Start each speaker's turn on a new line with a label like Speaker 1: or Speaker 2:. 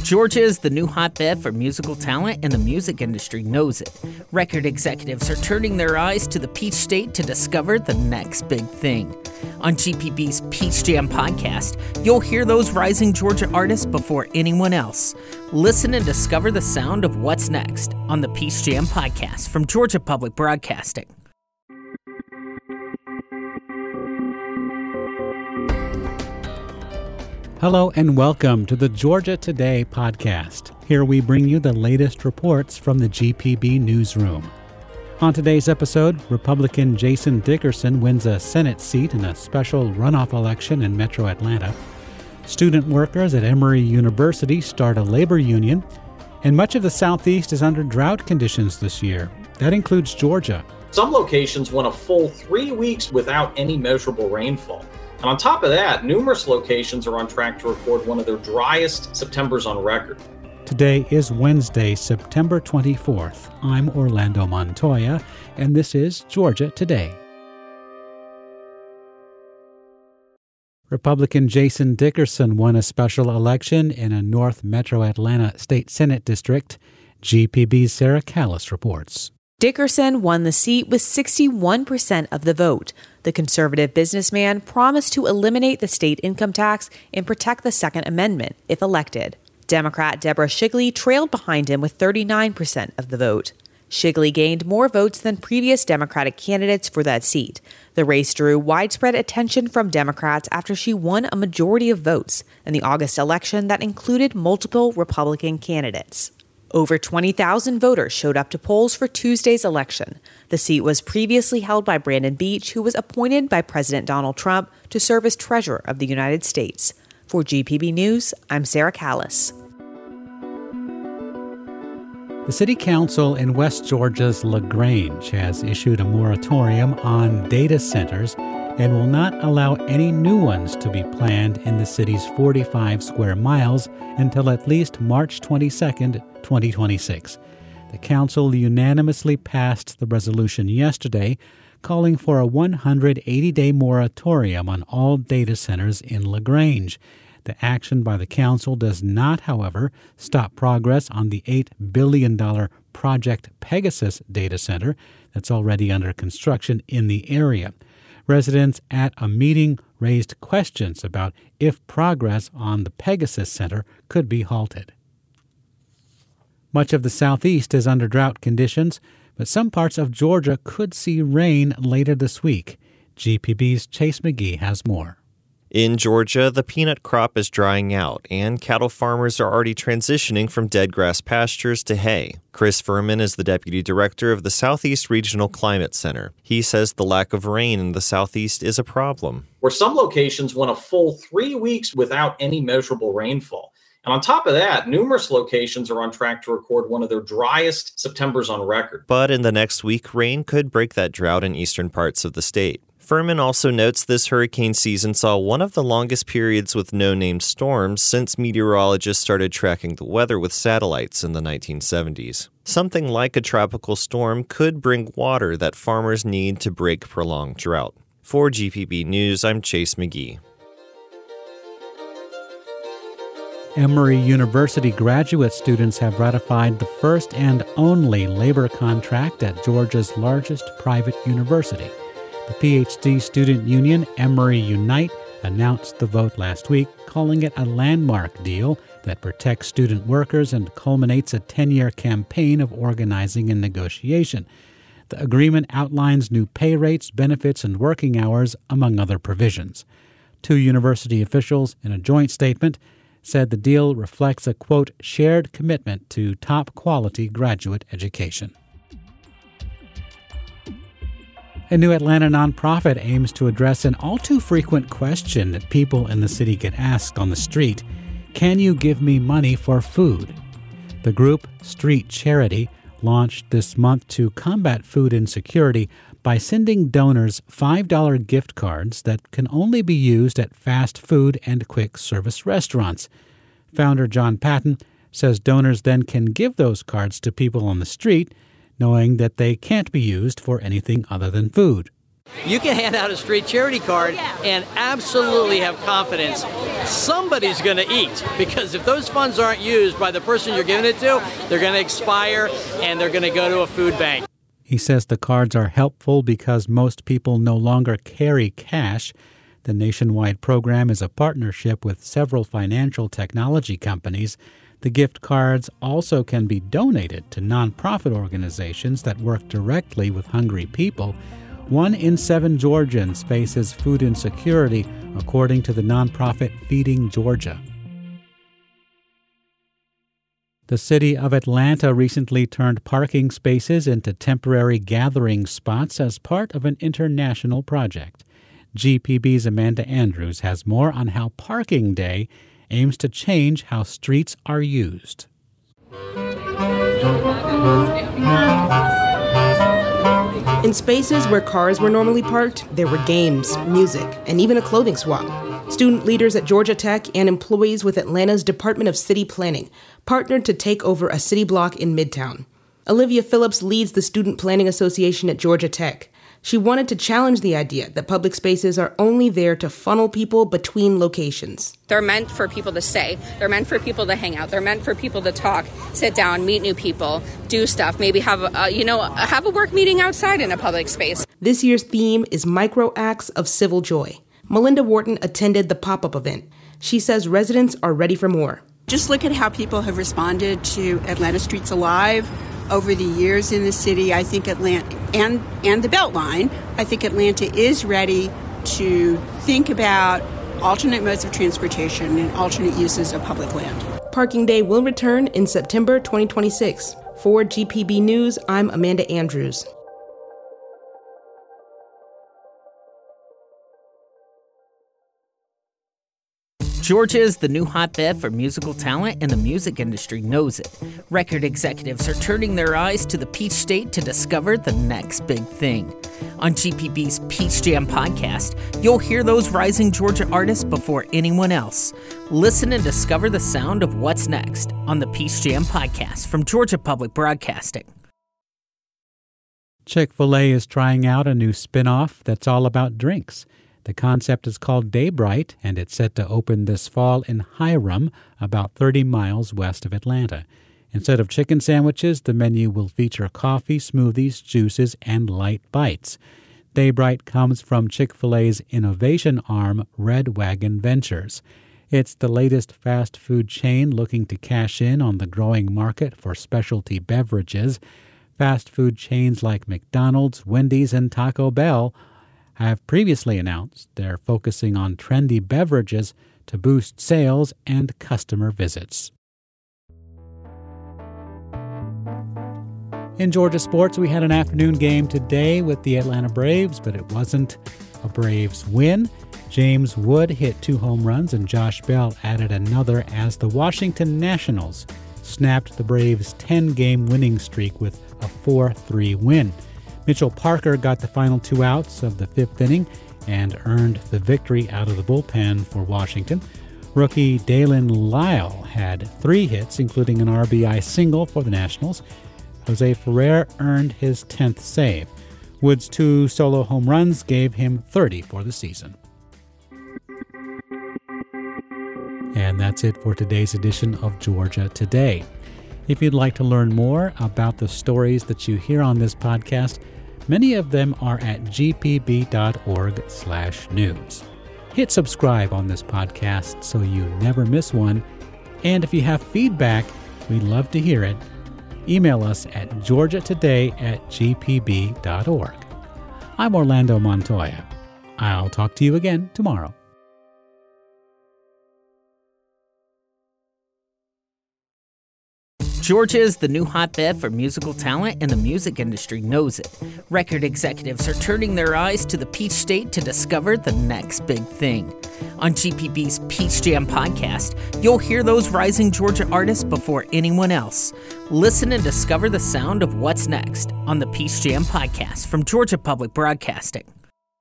Speaker 1: Georgia is the new hotbed for musical talent, and the music industry knows it. Record executives are turning their eyes to the Peach State to discover the next big thing. On GPB's Peach Jam podcast, you'll hear those rising Georgia artists before anyone else. Listen and discover the sound of what's next on the Peach Jam podcast from Georgia Public Broadcasting.
Speaker 2: Hello and welcome to the Georgia Today podcast. Here we bring you the latest reports from the GPB newsroom. On today's episode, Republican Jason Dickerson wins a Senate seat in a special runoff election in Metro Atlanta. Student workers at Emory University start a labor union, and much of the Southeast is under drought conditions this year. That includes Georgia.
Speaker 3: Some locations went a full 3 weeks without any measurable rainfall. And on top of that, numerous locations are on track to record one of their driest Septembers on record.
Speaker 2: Today is Wednesday, September 24th. I'm Orlando Montoya, and this is Georgia Today. Republican Jason Dickerson won a special election in a North Metro Atlanta State Senate district. GPB's Sarah Callis reports.
Speaker 4: Dickerson won the seat with 61% of the vote. The conservative businessman promised to eliminate the state income tax and protect the Second Amendment if elected. Democrat Deborah Shigley trailed behind him with 39% of the vote. Shigley gained more votes than previous Democratic candidates for that seat. The race drew widespread attention from Democrats after she won a majority of votes in the August election that included multiple Republican candidates. Over 20,000 voters showed up to polls for Tuesday's election. The seat was previously held by Brandon Beach, who was appointed by President Donald Trump to serve as Treasurer of the United States. For GPB News, I'm Sarah Callis.
Speaker 2: The City Council in West Georgia's LaGrange has issued a moratorium on data centers and will not allow any new ones to be planned in the city's 45 square miles until at least March 22, 2026. The council unanimously passed the resolution yesterday, calling for a 180-day moratorium on all data centers in LaGrange. The action by the council does not, however, stop progress on the $8 billion Project Pegasus data center that's already under construction in the area. Residents at a meeting raised questions about if progress on the Pegasus Center could be halted. Much of the Southeast is under drought conditions, but some parts of Georgia could see rain later this week. GPB's Chase McGee has more.
Speaker 5: In Georgia, the peanut crop is drying out, and cattle farmers are already transitioning from dead grass pastures to hay. Chris Furman is the deputy director of the Southeast Regional Climate Center. He says the lack of rain in the Southeast is a problem.
Speaker 3: Where some locations went a full 3 weeks without any measurable rainfall. And on top of that, numerous locations are on track to record one of their driest Septembers on record.
Speaker 5: But in the next week, rain could break that drought in eastern parts of the state. Furman also notes this hurricane season saw one of the longest periods with no named storms since meteorologists started tracking the weather with satellites in the 1970s. Something like a tropical storm could bring water that farmers need to break prolonged drought. For GPB News, I'm Chase McGee.
Speaker 2: Emory University graduate students have ratified the first and only labor contract at Georgia's largest private university. The PhD student union, Emory Unite, announced the vote last week, calling it a landmark deal that protects student workers and culminates a 10-year campaign of organizing and negotiation. The agreement outlines new pay rates, benefits, and working hours, among other provisions. Two university officials, in a joint statement, said the deal reflects a, quote, shared commitment to top-quality graduate education. A new Atlanta nonprofit aims to address an all-too-frequent question that people in the city get asked on the street: can you give me money for food? The group, Street Charity, launched this month to combat food insecurity by sending donors $5 gift cards that can only be used at fast food and quick service restaurants. Founder John Patton says donors then can give those cards to people on the street, knowing that they can't be used for anything other than food.
Speaker 6: You can hand out a street charity card and absolutely have confidence somebody's going to eat, because if those funds aren't used by the person you're giving it to, they're going to expire and they're going to go to a food bank.
Speaker 2: He says the cards are helpful because most people no longer carry cash. The nationwide program is a partnership with several financial technology companies. The gift cards also can be donated to nonprofit organizations that work directly with hungry people. 1 in 7 Georgians faces food insecurity, according to the nonprofit Feeding Georgia. The city of Atlanta recently turned parking spaces into temporary gathering spots as part of an international project. GPB's Amanda Andrews has more on how Parking Day aims to change how streets are used.
Speaker 7: In spaces where cars were normally parked, there were games, music, and even a clothing swap. Student leaders at Georgia Tech and employees with Atlanta's Department of City Planning partnered to take over a city block in Midtown. Olivia Phillips leads the Student Planning Association at Georgia Tech. She wanted to challenge the idea that public spaces are only there to funnel people between locations.
Speaker 8: They're meant for people to stay. They're meant for people to hang out. They're meant for people to talk, sit down, meet new people, do stuff, maybe have a work meeting outside in a public space.
Speaker 7: This year's theme is Micro Acts of Civil Joy. Melinda Wharton attended the pop-up event. She says residents are ready for more.
Speaker 9: Just look at how people have responded to Atlanta Streets Alive over the years in the city. I think Atlanta and the Beltline, I think Atlanta is ready to think about alternate modes of transportation and alternate uses of public land.
Speaker 7: Parking Day will return in September 2026. For GPB News, I'm Amanda Andrews.
Speaker 1: Georgia is the new hotbed for musical talent, and the music industry knows it. Record executives are turning their eyes to the Peach State to discover the next big thing. On GPB's Peach Jam podcast, you'll hear those rising Georgia artists before anyone else. Listen and discover the sound of what's next on the Peach Jam podcast from Georgia Public Broadcasting.
Speaker 2: Chick-fil-A is trying out a new spin-off that's all about drinks. The concept is called Day-Brite, and it's set to open this fall in Hiram, about 30 miles west of Atlanta. Instead of chicken sandwiches, the menu will feature coffee, smoothies, juices, and light bites. Day-Brite comes from Chick-fil-A's innovation arm, Red Wagon Ventures. It's the latest fast food chain looking to cash in on the growing market for specialty beverages. Fast food chains like McDonald's, Wendy's, and Taco Bell have previously announced they're focusing on trendy beverages to boost sales and customer visits. In Georgia sports, we had an afternoon game today with the Atlanta Braves, but it wasn't a Braves win. James Wood hit 2 home runs and Josh Bell added another as the Washington Nationals snapped the Braves' 10-game winning streak with a 4-3 win. Mitchell Parker got the final 2 outs of the 5th inning and earned the victory out of the bullpen for Washington. Rookie Dalen Lyle had 3 hits, including an RBI single for the Nationals. Jose Ferrer earned his 10th save. Wood's 2 solo home runs gave him 30 for the season. And that's it for today's edition of Georgia Today. If you'd like to learn more about the stories that you hear on this podcast, many of them are at gpb.org/news. Hit subscribe on this podcast so you never miss one. And if you have feedback, we'd love to hear it. Email us at georgiatoday@gpb.org. I'm Orlando Montoya. I'll talk to you again tomorrow.
Speaker 1: Georgia is the new hotbed for musical talent, and the music industry knows it. Record executives are turning their eyes to the Peach State to discover the next big thing. On GPB's Peach Jam podcast, you'll hear those rising Georgia artists before anyone else. Listen and discover the sound of what's next on the Peach Jam podcast from Georgia Public Broadcasting.